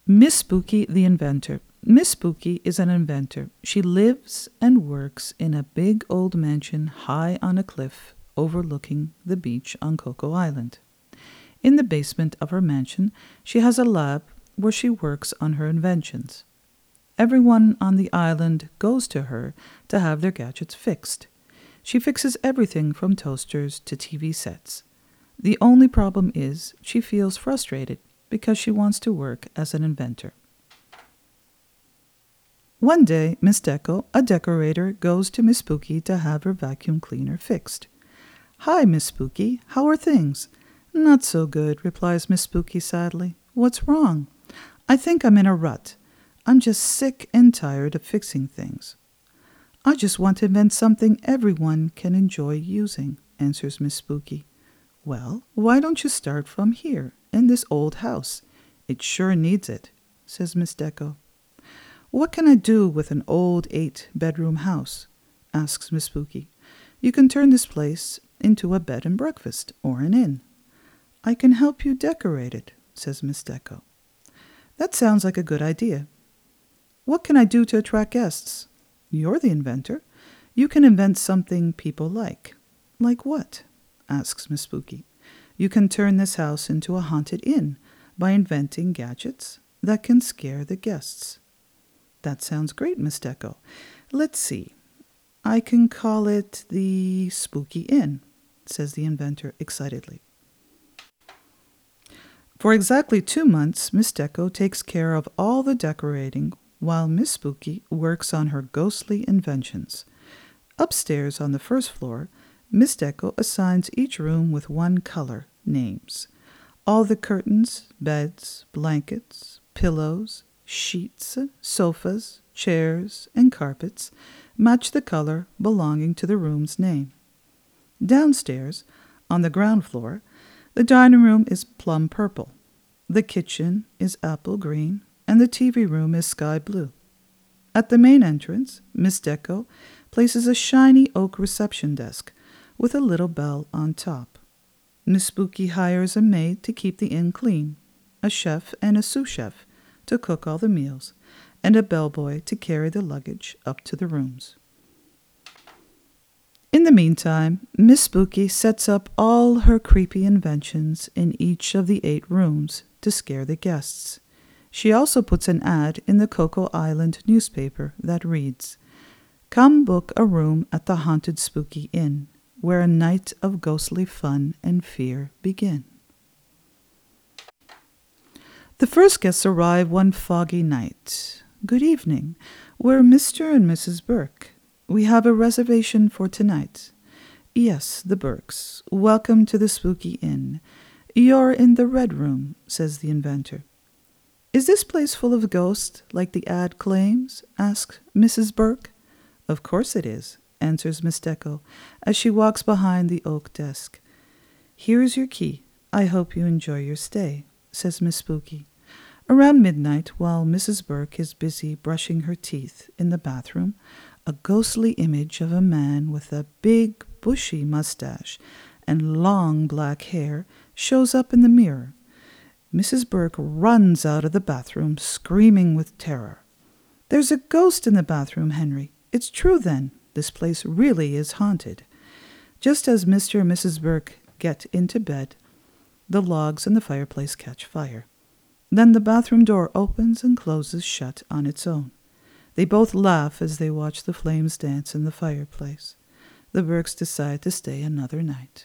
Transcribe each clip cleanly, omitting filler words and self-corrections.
Miss Spooky the Inventor. Miss Spooky is an inventor. She lives and works in a big old mansion high on a cliff overlooking the beach on Coco Island. In the basement of her mansion, she has a lab where she works on her inventions. Everyone on the island goes to her to have their gadgets fixed. She fixes everything from toasters to TV sets. The only problem is she feels frustrated because she wants to work as an inventor. One day, Miss Deco, a decorator, goes to Miss Spooky to have her vacuum cleaner fixed. "Hi, Miss Spooky. How are things?" "Not so good," replies Miss Spooky sadly. "What's wrong?" "I think I'm in a rut. I'm just sick and tired of fixing things." "I just want to invent something everyone can enjoy using," answers Miss Spooky. "Well, why don't you start from here, in this old house? It sure needs it," says Miss Deco. "What can I do with an old 8-bedroom house?" asks Miss Spooky. "You can turn this place into a bed and breakfast or an inn." "I can help you decorate it," says Miss Deco. "That sounds like a good idea. What can I do to attract guests?" "You're the inventor. You can invent something people like." "Like what?" asks Miss Spooky. "You can turn this house into a haunted inn by inventing gadgets that can scare the guests." "That sounds great, Miss Deco. Let's see. I can call it the Spooky Inn," says the inventor excitedly. For exactly 2 months, Miss Deco takes care of all the decorating while Miss Spooky works on her ghostly inventions. Upstairs on the first floor, Miss Deco assigns each room with one color names. All the curtains, beds, blankets, pillows, sheets, sofas, chairs, and carpets match the color belonging to the room's name. Downstairs, on the ground floor, the dining room is plum purple, the kitchen is apple green, and the TV room is sky blue. At the main entrance, Miss Deco places a shiny oak reception desk with a little bell on top. Miss Spooky hires a maid to keep the inn clean, a chef and a sous chef to cook all the meals, and a bellboy to carry the luggage up to the rooms. In the meantime, Miss Spooky sets up all her creepy inventions in each of the 8 rooms to scare the guests. She also puts an ad in the Coco Island newspaper that reads, "Come book a room at the haunted Spooky Inn, where a night of ghostly fun and fear begin." The first guests arrive one foggy night. "Good evening. We're Mr. and Mrs. Burke. We have a reservation for tonight." "Yes, the Burkes. Welcome to the Spooky Inn. You're in the red room," says the inventor. "Is this place full of ghosts, like the ad claims?" asks Mrs. Burke. "Of course it is," answers Miss Deco as she walks behind the oak desk. "Here's your key. I hope you enjoy your stay," says Miss Spooky. Around midnight, while Mrs. Burke is busy brushing her teeth in the bathroom, a ghostly image of a man with a big, bushy mustache and long black hair shows up in the mirror. Mrs. Burke runs out of the bathroom, screaming with terror. "There's a ghost in the bathroom, Henry. It's true, then. This place really is haunted." Just as Mr. and Mrs. Burke get into bed, the logs in the fireplace catch fire. Then the bathroom door opens and closes shut on its own. They both laugh as they watch the flames dance in the fireplace. The Burkes decide to stay another night.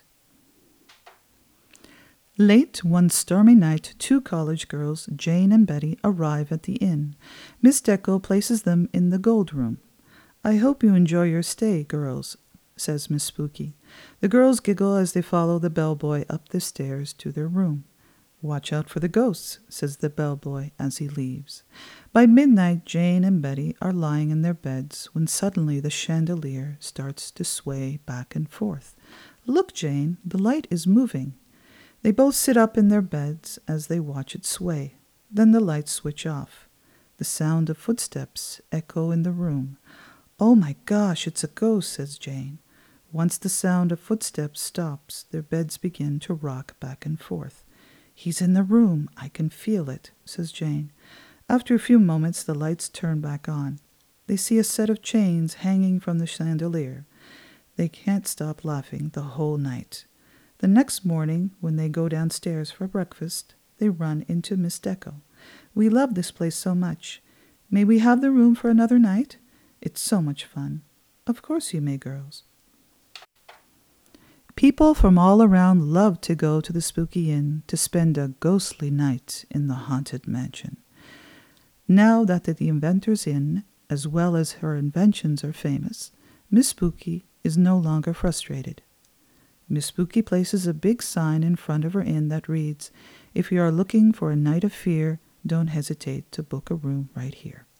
Late one stormy night, 2 college girls, Jane and Betty, arrive at the inn. Miss Deco places them in the gold room. "I hope you enjoy your stay, girls," says Miss Spooky. The girls giggle as they follow the bellboy up the stairs to their room. "Watch out for the ghosts," says the bellboy as he leaves. By midnight, Jane and Betty are lying in their beds when suddenly the chandelier starts to sway back and forth. "Look, Jane, the light is moving." They both sit up in their beds as they watch it sway. Then the lights switch off. The sound of footsteps echo in the room. "Oh my gosh, it's a ghost," says Jane. Once the sound of footsteps stops, their beds begin to rock back and forth. "He's in the room. I can feel it," says Jane. After a few moments, the lights turn back on. They see a set of chains hanging from the chandelier. They can't stop laughing the whole night. The next morning, when they go downstairs for breakfast, they run into Miss Deco. "We love this place so much. May we have the room for another night? It's so much fun." "Of course you may, girls." People from all around love to go to the Spooky Inn to spend a ghostly night in the haunted mansion. Now that the inventor's inn, as well as her inventions, are famous, Miss Spooky is no longer frustrated. Miss Spooky places a big sign in front of her inn that reads, "If you are looking for a night of fear, don't hesitate to book a room right here."